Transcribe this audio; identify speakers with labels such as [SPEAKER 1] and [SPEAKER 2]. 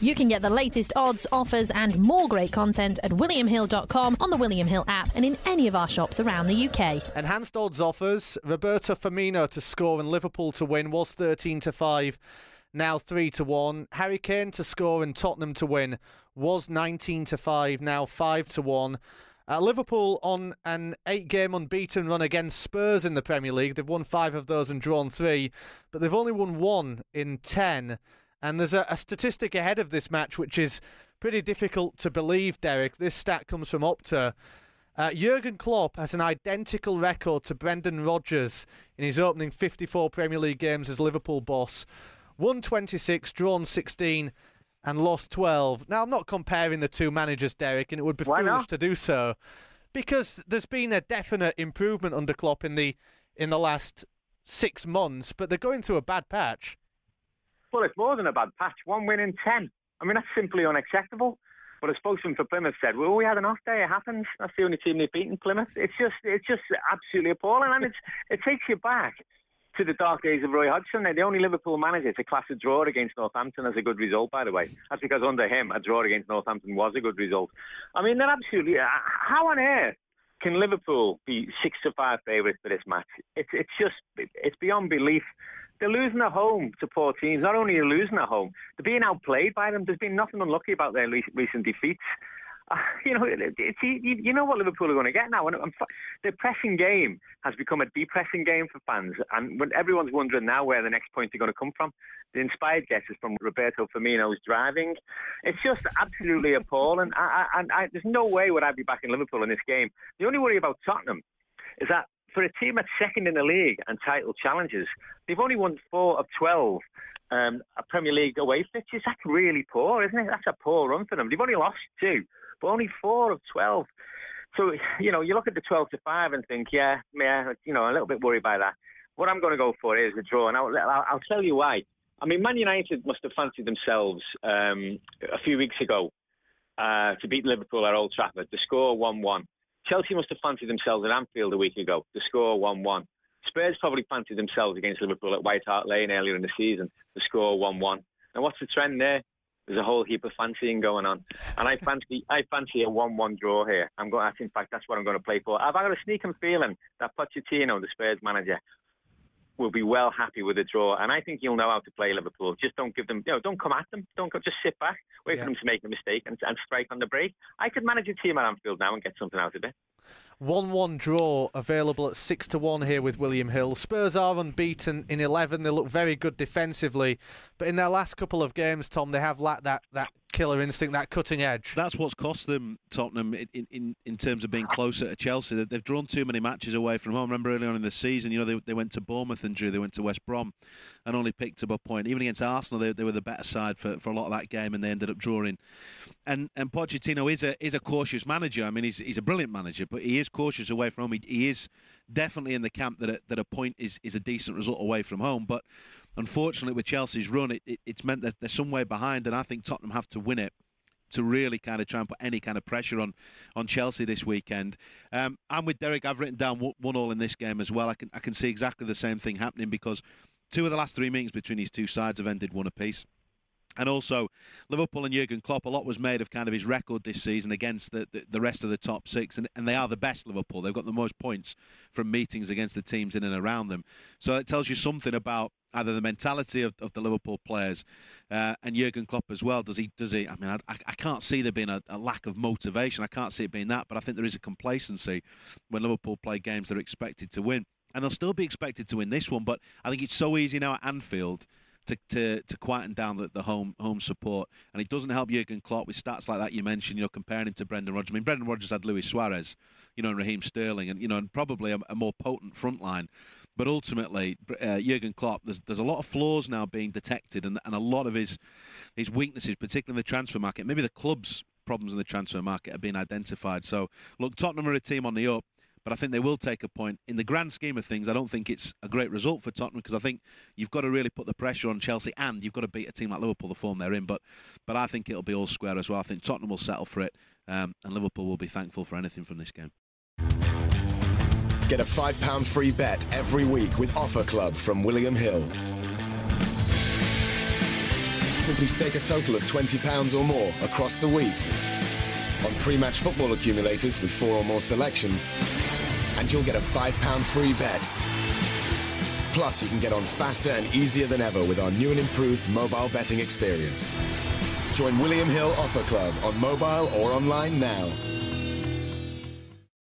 [SPEAKER 1] You can get the latest odds, offers and more great content at williamhill.com, on the William Hill app and in any of our shops around the UK.
[SPEAKER 2] Enhanced odds offers. Roberto Firmino to score and Liverpool to win was 13-5, now 3-1. Harry Kane to score and Tottenham to win was 19-5, now 5-1. Liverpool on an 8-game unbeaten run against Spurs in the Premier League. They've won 5 of those and drawn 3, but they've only won 1 in 10. And there's a statistic ahead of this match which is pretty difficult to believe, Derek. This stat comes from Opta. Jurgen Klopp has an identical record to Brendan Rodgers in his opening 54 Premier League games as Liverpool boss. Won 26, drawn 16 and lost 12. Now, I'm not comparing the two managers, Derek, and it would be foolish to do so, because there's been a definite improvement under Klopp in the last 6 months, but they're going through a bad patch.
[SPEAKER 3] Well, it's more than a bad patch. 1 win in 10. I mean, that's simply unacceptable. But a spokesman for Plymouth said, well, we had an off day. It happens. That's the only team they've beaten, Plymouth. It's just absolutely appalling. And it takes you back to the dark days of Roy Hodgson. The only Liverpool manager to class a draw against Northampton as a good result, by the way. That's because under him, a draw against Northampton was a good result. I mean, they're absolutely... How on earth can Liverpool be 6-5 favourites for this match? It's beyond belief. They're losing at home to poor teams. Not only are they losing at home, they're being outplayed by them. There's been nothing unlucky about their recent defeats. You know what Liverpool are going to get now. The pressing game has become a depressing game for fans, and when everyone's wondering now where the next points are going to come from, the inspired guesses from Roberto Firmino's driving. It's just absolutely appalling. There's no way would I be backing Liverpool in this game. The only worry about Tottenham is that for a team that's second in the league and title challenges, they've only won 4 of 12 Premier League away fixtures. That's really poor, isn't it? That's a poor run for them. They've only lost 2, but only 4 of 12. So, you look at the 12-5 and think, a little bit worried by that. What I'm going to go for is a draw, and I'll tell you why. I mean, Man United must have fancied themselves a few weeks ago to beat Liverpool at Old Trafford, to score 1-1. Chelsea must have fancied themselves at Anfield a week ago to score 1-1. Spurs probably fancied themselves against Liverpool at White Hart Lane earlier in the season to score 1-1. And what's the trend there? There's a whole heap of fancying going on. And I fancy a 1-1 draw here. In fact, that's what I'm going to play for. I've got a sneaking feeling that Pochettino, the Spurs manager, will be well happy with a draw, and I think he'll know how to play Liverpool. Just don't give them, don't come at them. Just sit back, wait for them to make a mistake and strike on the break. I could manage a team at Anfield now and get something out of it.
[SPEAKER 2] 1-1 draw available at 6-1 here with William Hill. Spurs are unbeaten in 11. They look very good defensively, but in their last couple of games, Tom, they have lacked that killer instinct, that cutting edge.
[SPEAKER 4] That's what's cost them, Tottenham, in terms of being closer to Chelsea. They've drawn too many matches away from home. I remember early on in the season, they went to Bournemouth and drew. They went to West Brom and only picked up a point. Even against Arsenal, they were the better side for a lot of that game, and they ended up drawing. And Pochettino is a cautious manager. I mean, he's a brilliant manager, but he is cautious away from home. He is definitely in the camp that a point is a decent result away from home. But unfortunately, with Chelsea's run, it's meant that they're some way behind, and I think Tottenham have to win it to really kind of try and put any kind of pressure on Chelsea this weekend. I'm with Derek. I've written down 1-1 in this game as well. I can see exactly the same thing happening, because 2 of the last 3 meetings between these two sides have ended 1 apiece. And also, Liverpool and Jurgen Klopp, a lot was made of kind of his record this season against the rest of the top 6, and they are the best Liverpool. They've got the most points from meetings against the teams in and around them. So it tells you something about either the mentality of the Liverpool players and Jurgen Klopp as well. Does he? I mean, I can't see there being a lack of motivation. I can't see it being that, but I think there is a complacency when Liverpool play games they're expected to win. And they'll still be expected to win this one, but I think it's so easy now at Anfield to quieten down the home support, and it doesn't help Jurgen Klopp with stats like that you mentioned, comparing him to Brendan Rodgers. I mean, Brendan Rodgers had Luis Suarez, and Raheem Sterling, and probably a more potent front line. But ultimately, Jurgen Klopp, there's a lot of flaws now being detected, and a lot of his weaknesses, particularly in the transfer market. Maybe the club's problems in the transfer market are being identified. So, look, Tottenham are a team on the up, but I think they will take a point. In the grand scheme of things, I don't think it's a great result for Tottenham, because I think you've got to really put the pressure on Chelsea, and you've got to beat a team like Liverpool, the form they're in. But I think it'll be all square as well. I think Tottenham will settle for it, and Liverpool will be thankful for anything from this game.
[SPEAKER 5] Get a £5 free bet every week with Offer Club from William Hill. Simply stake a total of £20 or more across the week on pre-match football accumulators with 4 or more selections, and you'll get a £5 free bet. Plus, you can get on faster and easier than ever with our new and improved mobile betting experience. Join William Hill Offer Club on mobile or online now.